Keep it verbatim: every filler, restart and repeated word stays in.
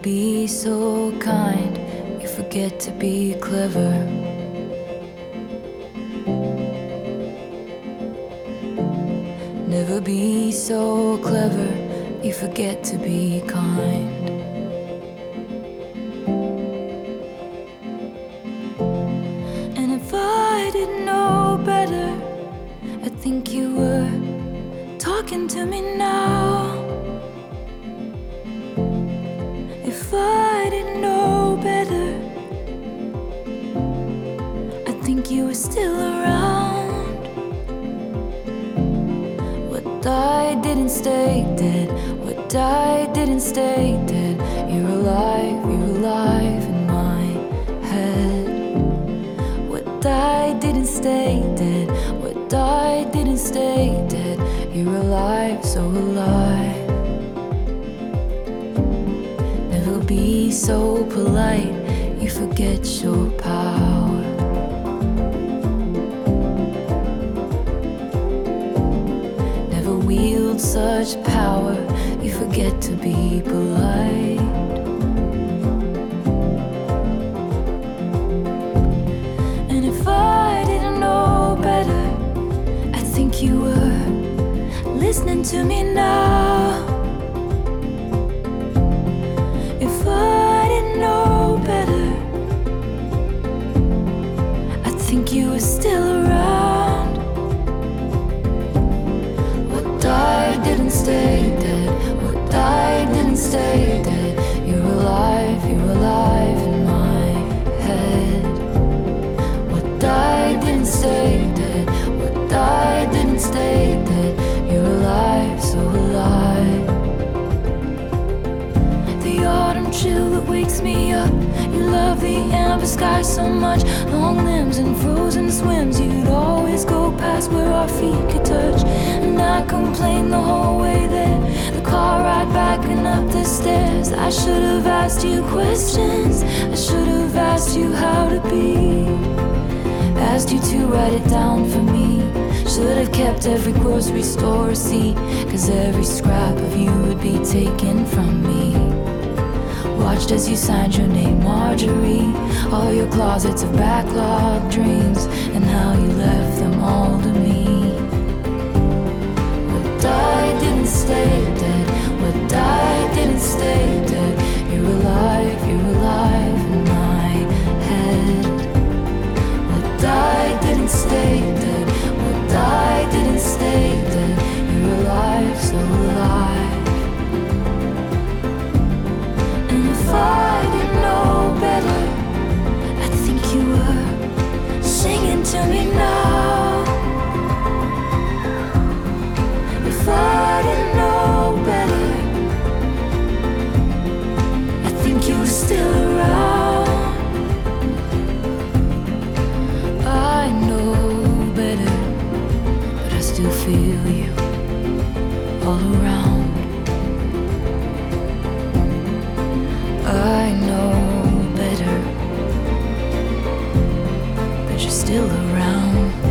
be so kind, you forget to be clever. Never be so clever, you forget to be kind. And if I didn't know better, I think you were talking to me now. If I didn't know better, I think you were still around. What died didn't stay dead. What died didn't stay dead. You're alive, you're alive in my head. What died didn't stay dead. What died didn't stay dead. You're alive, so alive. Never be so polite, you forget your power. Never wield such power, you forget to be polite. And if I didn't know better, I think you were listening to me now. If I didn't know better, I think you were still around. What died didn't stay dead. What died didn't stay dead. You're alive, you're alive in my head. What died didn't stay dead. What died didn't stay dead. You're alive, so alive. The autumn chill that wakes me up. You love the amber sky so much. Long limbs and frozen swims. You'd always go past where our feet could touch. And I complained the whole way there. The car ride back and up the stairs. I should have asked you questions. I should have asked you how to be. Asked you to write it down for me. Should have kept every grocery store receipt, 'cause every scrap of you would be taken from me. Watched as you signed your name, Marjorie. All your closets of backlogged dreams, and how you left them all to me. What died didn't stay dead. What died didn't stay dead. You're alive, you're alive in my head. What died didn't stay dead. What died didn't stay dead. You're alive, so alive. And if I didn't know better, I think you were singing to me now. If I didn't know better, I think you were still around. I know better, but I still feel you all around. I know better, but you're still around.